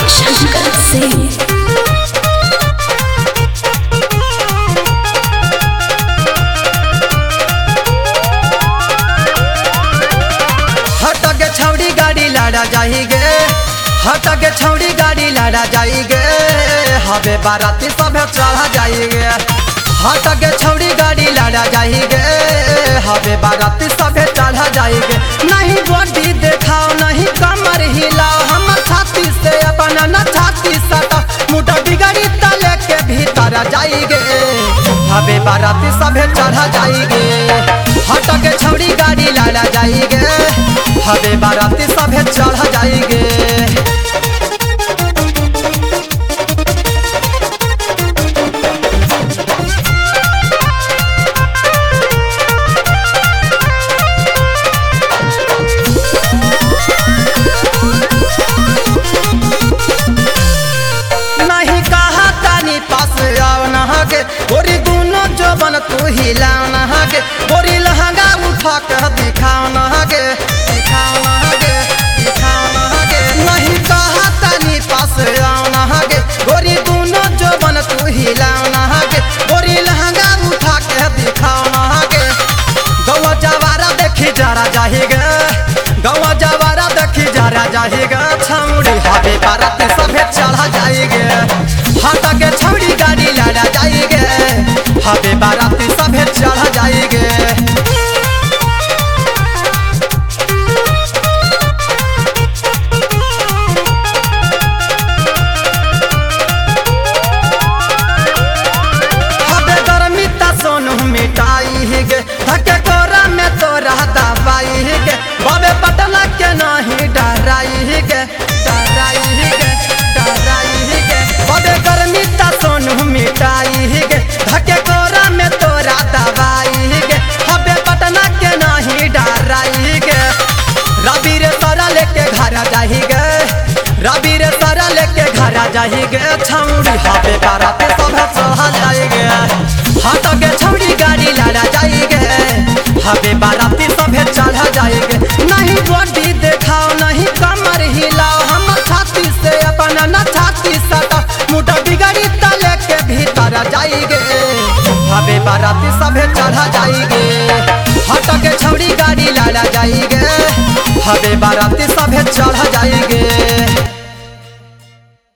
शंकर सिंह। हटके छौड़ी गाड़ी लाड़ा जाई गे, हटके छौड़ी गाड़ी लाड़ा जाई गे, हवे बाराती सब चढ़ा जाई गे। हटके छौड़ी गाड़ी लाड़ा जाई गे, हवे बाराती सब चढ़ा जाई गे। नहीं बॉडी देखाओ नहीं कमर हिलाओ, हम छाती से अपना न छाती सटा, मुटा बिगड़ी तले के भीतर जाई गे, हवे बाराती सब चढ़ा जाई गे। हटके छौड़ी गाड़ी लाड़ा जाई गे, हवे बाराती सभे चढ़ा जाई गे। नहीं कहा तानी पास आओ नहागे, गोरी दोनों जबन तू हिलाओ नहागे, गोरी लहंगा उठा के दिखाओ नहागे, दिखाओ नहागे, दिखाओ नहागे। नहीं कहा तानी पास आओ नहागे, गोरी दोनों जबन तू हिलाओ नहागे, गोरी लहंगा उठा के दिखाओ नहागे। गौवा जवारा देखी जरा जाही गे, गौवा जवारा देखी जरा जाही गे, छौड़ी हवे बाराती सभे चढ़ा जाई गे। हटके छौड़ी गाड़ी लाड़ा जाई गे, हवे बाराती सभे चढ़ा जाई गे। हवे गर्मी ता सोनू मिटाई गे, धके कोरा में तोरा दबाई गे, बाबे पटना के नहीं डराई गे, डराई गे, डराई गे। बाबे गर्मी ता सोनू मिटाई गे, धके कोरा में तोरा दबाई गे, हवे पटना के नहीं डराई गे। रवि रे सारा लेके घर जाही गे, रवि रे सारा लेके घर जाही गे, छौड़ी हवे बाराती सब चढ़ा जाई गे। हटके छौड़ी गाड़ी लाड़ा जाई गे, हवे बाराती सभे चढ़ा जाई गे। नहीं बॉडी देखाओ नहीं कमर हिलाओ, हम छाती से अपना न छाती सटा, मुटा बिगड़ी तले के भीतर जाई गे, हवे बाराती सभे चढ़ा जाई गे। हटके छौड़ी गाड़ी लाड़ा जाई गे, हवे बाराती सभे चढ़ा जाई गे।